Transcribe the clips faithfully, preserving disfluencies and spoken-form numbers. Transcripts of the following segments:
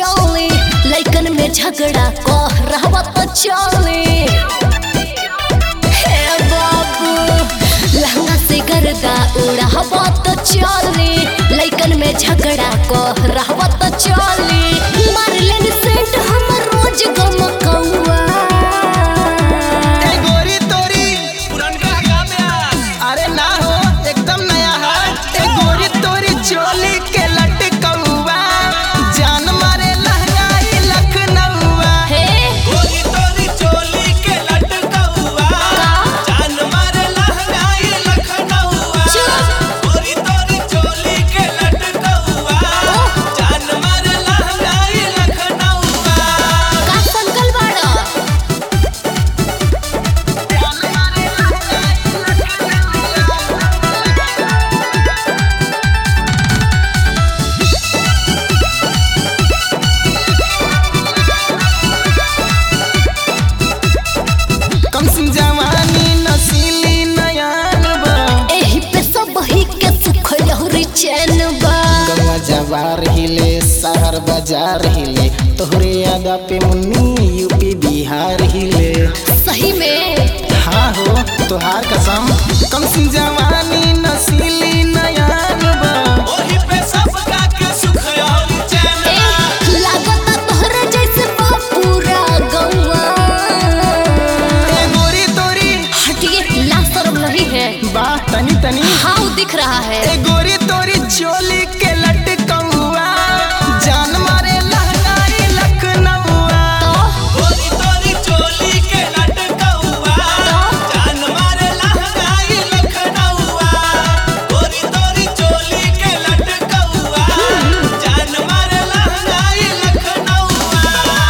चले लइकन में झगड़ा कह रहवा तो चले हे बाबू लहंगा से गर्दा उड़ावा तो चले लइकन में झगड़ा कह रहवा तो चले मार लेन सेंट हम रोज गम कौआ ए गोरी तोरी पुरनका गाम्यास अरे ना हो एकदम नया है ए गोरी तोरी चोली के लटकौआ जान मारे लहंगाई लखनऊआ हे गोरी तोरी चोली के लटकौआ जान मारे लहंगाई लखनऊआ गोरी तोरी चोली के लटकौआ जान मारे लहंगाई लखनऊआ का संकल बाड़ा कम सिंह जवानी नसीली नयान बा एही पे सब ही के सुख लहरी चैन बा गंगा जवार हिले शहर बाजार हिले तोहरे यादा पे मुन्नी यूपी बिहार हिले सही में हाँ हो तोहार कसम कम सिंह जवानी नसीली नयान बा ओही पे सब का के सुख और चैन ए लागता तोहरे जैसे बा पूरा गौवा ए गोरी तोरी हटिए ला शर्म नहीं है बा तनी तनी हाँ दिख रहा है ए गोरी तोरी चोली के लटकौआ जान मारे लहंगाई लखनऊआ तो गोरी तोरी चोली के लटकौआ जान मारे लहंगाई लखनऊआ गोरी तोरी चोली के लटकौआ जान मारे लहंगाई लखनऊआ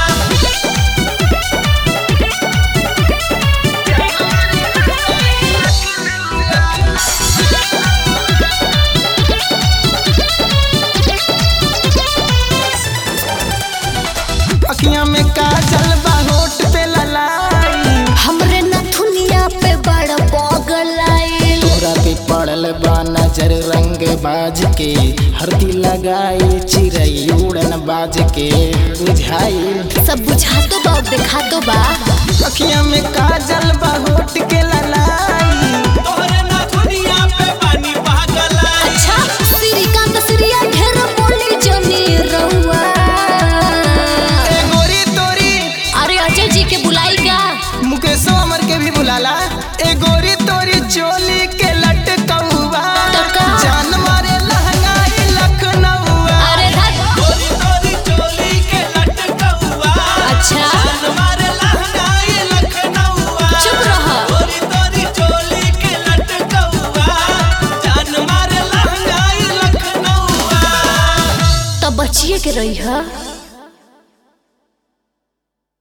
अखियां में काजल बा होठ पे ललाई हमरे नथुनिया पे बड़ा पगल आई तोरा पे पड़ल बा नजर रंग बाज के हरदी लगाई चिड़ै उड़न बाज के बुझाई सब बुझा तो बा दिखा तो बा अखियां में काजल बा होठ के ललाई तोहरे ना दुनिया पे पानी पागल आई अच्छा श्रीकांत श्रीया ढेर बोली जनी रहुआ ए गोरी तोरी अरे अजय जी के बुलाईगा मुकेश अमर के भी बुलाला ए गोरी तोरी चोली के लटकौआ टका। जान मारे लहंगाई लखनऊआ अरे धत गोरी तोरी चोली के लटकौआ अच्छा जान मारे लहंगाई लखनऊआ चुप रह गोरी तोरी चोली के लटकौआ जान मारे लहंगाई लखनऊआ तब बचिए के रही है।